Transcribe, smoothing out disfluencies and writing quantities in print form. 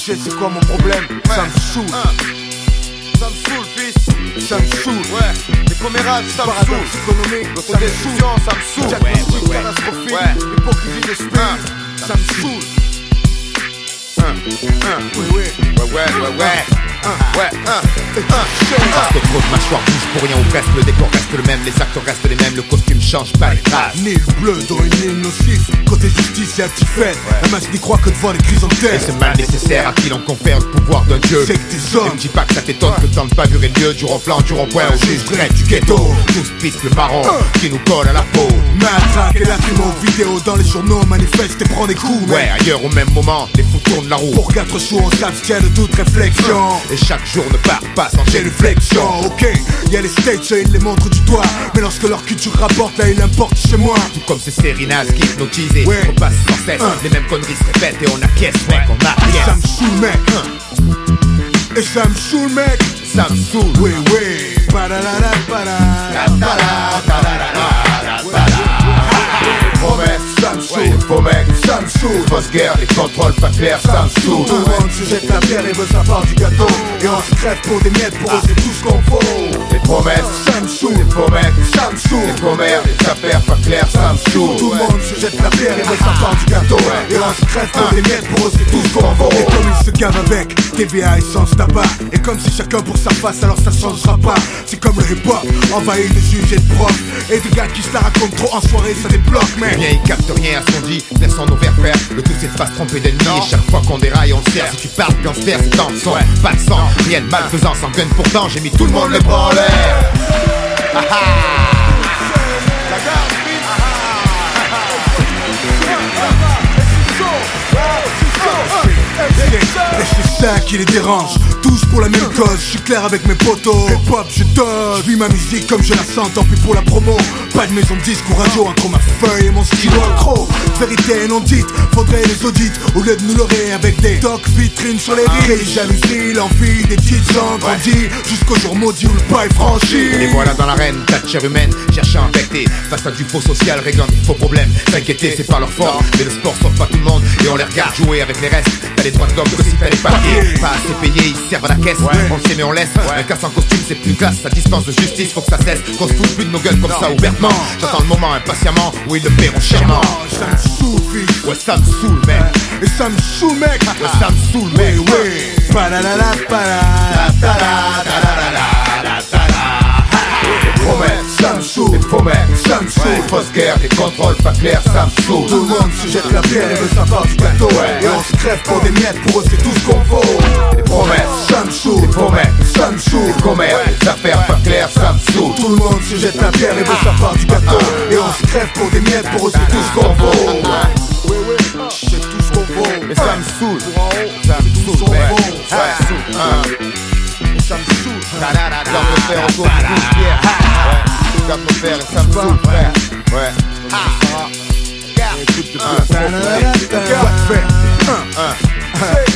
marché, c'est quoi mon problème? Ça me saoule. Ça me saoule, fils. Ça me saoule. Ouais. Les commérages, ça me saoule. Paradoxe économique, ça me saoule. L'autodestruction, ça me saoule. Diagnostic catastrophique, l'hypocrisie de ce pays, ça me saoule. Parce que trop de mâchoires bougent pour rien ou presque. Le décor reste le même, les acteurs restent les mêmes. Le costume change pas les traces. Nil bleu dans une île nocif. Côté justice, y'a un petit fait. Un masque n'y croit que devant les chrysanthèmes. Et ce mal nécessaire à qui l'on confère le pouvoir d'un dieu. C'est que tes hommes. Ne me dis pas que ça t'étonne que tente pas durer le lieu. Du rond-plan, du rond-point au juge direct du ghetto. Tous pissent le marron qui nous colle à la peau. Matraque et lacrymo, vidéo dans les journaux, manifeste et prend des coups. Ouais, ailleurs au même moment, les fous tournent la roue. Pour 4 jours, on s'abstient de toute réflexion. Et chaque jour ne part pas sans Génuflexion, ok, y'a les stages, ils les montrent du doigt. Mais lorsque leur culture rapporte, là il importe chez moi. Tout comme ces séries nazes qui hypnotisent et Ouais. on passe sans cesse. Les mêmes conneries se répètent et on acquiesce, mec, on Et ça acquiesce. me saoule, mec. Et ça me saoule, mec. Ça me saoule. Oui, oui. Pararara, Promesses, ça me saoule. faux mecs, Ça me saoule. fausse guerre, les contrôles pas clairs, ça me saoule. Tout le monde se jette la pierre et veut sa part du gâteau. Et on se crève pour des miettes, pour eux c'est tout ce qu'on faut. Les promesses, Ça me saoule. les faux mecs, Ça me saoule. les commères, les affaires pas claires, ça me saoule. Tout le monde se jette la pierre et veut sa part du gâteau. Et on se crève pour des miettes, pour eux c'est tout ce qu'on vaut. Et comme ils se gavent avec TVA, essence, tabac. Et comme si chacun pour sa face, alors ça changera pas. C'est comme le hip-hop, envahi de juges et de profs. Et des gars qui se la racontent trop en soirée, ça débloque, Eh mec. bien, ils captent rien à ce qu'on dit, laissant nos vers faire. Le tout c'est de pas se tromper d'ennemi. Et chaque fois qu'on déraille, on le sert. Si tu parles gangster, c'est dans le son, pas de sang. Rien de malfaisant sans gun, pourtant j'ai mis tout le monde les bras en l'air. Ah ah. Et c'est ça qui les dérange, tous pour la même cause, je suis clair avec mes potos. Hip-hop, je dodge, je vis ma musique comme je la sens, tant pis pour la promo. Pas de maison de disque ou radio, entre ma feuille et mon stylo accro. Vérité non dite, faudrait les audits, au lieu de nous leurrer avec des tocs vitrines sur les rides. Les jalousies, l'envie des petites gens grandit, jusqu'au jour maudit où le pas est franchi. Et voilà dans l'arène, tas de chair humaine, cherchant à infecter. Face à du faux social, réglant des faux problèmes. S'inquiéter, c'est pas leur fort, mais le sport sauve pas tout le monde. Et on les regarde jouer avec les restes. T'as les droits de l'homme que si t'as les papiers. Pas assez payés, ils servent à la caisse. On le sait mais on laisse. Un casse en costume, c'est plus classe. Sa distance de justice, faut que ça cesse. Qu'on se fout plus de nos gueules comme ça ouvertement. J'attends le moment impatiemment où ils le paieront chèrement. Ça me saoule, fils. Ouais, ça me saoule, mec. Et ça me saoule, mec. Ouais, ça me saoule, mec. Oui, oui. Pararara, ça me saoule. Les faux mecs, Ça me saoule. les fausses guerres, les contrôles pas clairs, ça me saoule. Tout le monde se jette la pierre et veut sa part du gâteau. Et on se crève pour des miettes, pour eux c'est tout ce qu'on vaut. Les promesses, Ça me saoule. les faux mecs, Ça me saoule. les commères, les affaires pas claires, ça me saoule. Tout le monde se jette la pierre et veut sa part du gâteau. Et on se crève pour des miettes, pour eux c'est tout ce qu'on vaut. Oui, oui, c'est tout ce qu'on vaut. Mais ça me saoule, Pour en haut, ça me c'est tout ce saoule, qu'on ouais. vaut. Ça me saoule, Et ça me saoule. Garde nos frères autour du pouce, Pierre. Ouais. Garde nos frères et ça me saoule, frère. Ouais. Écoute de quoi faire.